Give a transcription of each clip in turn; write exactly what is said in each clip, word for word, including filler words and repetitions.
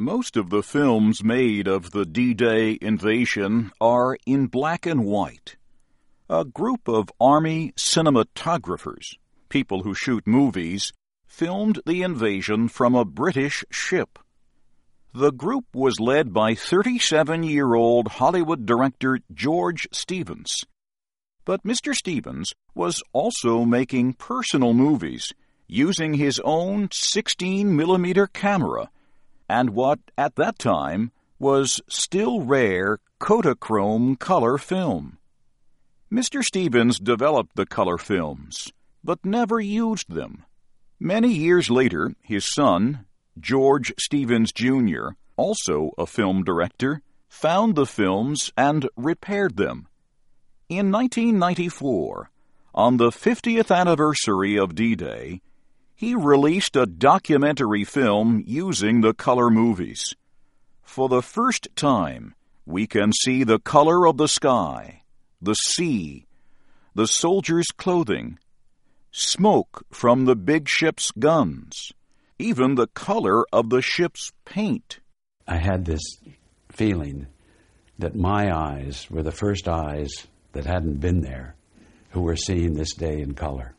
Most of the films made of the D-Day invasion are in black and white. A group of Army cinematographers, people who shoot movies, filmed the invasion from a British ship. The group was led by thirty-seven-year-old Hollywood director George Stevens. But Mister Stevens was also making personal movies using his own sixteen millimeter camera and what, at that time, was still rare Kodachrome color film. Mister Stevens developed the color films, but never used them. Many years later, his son, George Stevens Junior, also a film director, found the films and repaired them. In nineteen ninety-four, on the fiftieth anniversary of D-Day, he released a documentary film using the color movies. For the first time, we can see the color of the sky, the sea, the soldiers' clothing, smoke from the big ship's guns, even the color of the ship's paint. I had this feeling that my eyes were the first eyes that hadn't been there who were seeing this day in color.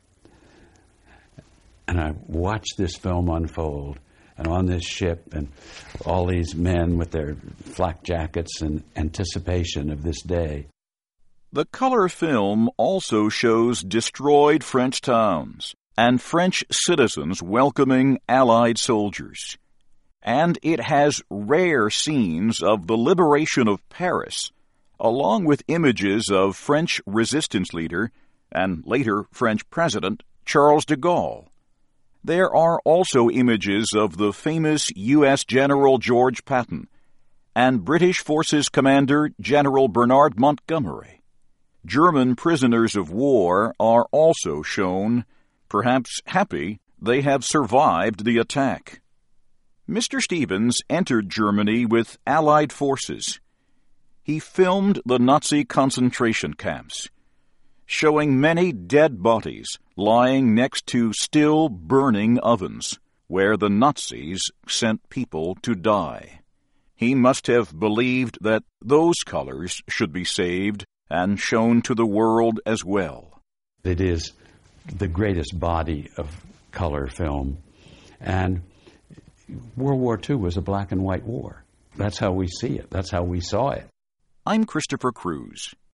And I watched this film unfold, and on this ship, and all these men with their flak jackets in anticipation of this day. The color film also shows destroyed French towns and French citizens welcoming Allied soldiers. And it has rare scenes of the liberation of Paris, along with images of French resistance leader and later French President Charles de Gaulle. There are also images of the famous U S General George Patton and British Forces Commander General Bernard Montgomery. German prisoners of war are also shown, perhaps happy they have survived the attack. Mister Stevens entered Germany with Allied forces. He filmed the Nazi concentration camps, showing many dead bodies lying next to still burning ovens, where the Nazis sent people to die. He must have believed that those colors should be saved and shown to the world as well. It is the greatest body of color film, and World War Two was a black and white war. That's how we see it. That's how we saw it. I'm Christopher Cruz.